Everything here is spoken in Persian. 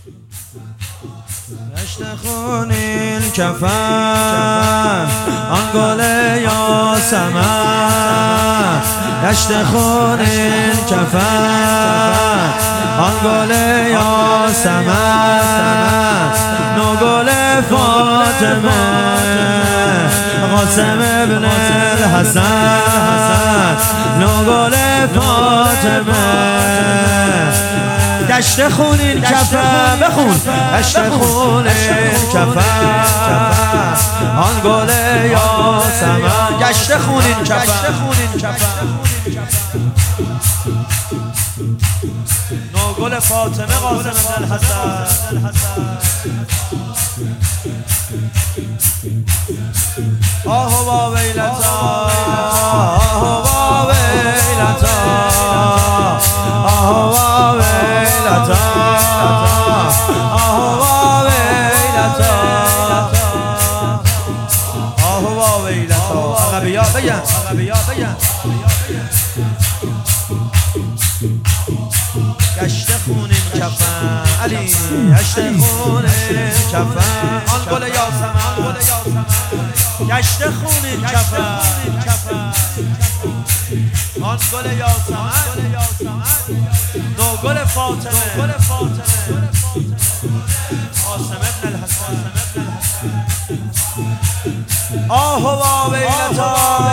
گشت خونین کفن آن گل یاسمن، گشت خونین کفن آن گل یاسمن، نو گل فاطمه قاسم ابن الحسن، نو گل فاطمه. گشت خونین کفن بخون، گشت خونین کفن آن گل یاسمن، گشت خونین کفن نو گل فاطمه قاسم ابن الحسن. آه با ویلتا، آه با ویلتا، آه با ویلتا، آه با ویلتا، آه با ویلتا. عقبیا بگن، عقبیا بگن. گشت خونین کفن علی، گشت خونین کفن آن گل یاسمن، گشت خونین کفن آن گل یاسمن، نو گل فاطمه قاسم ابن الحسن. آه و ویلتا،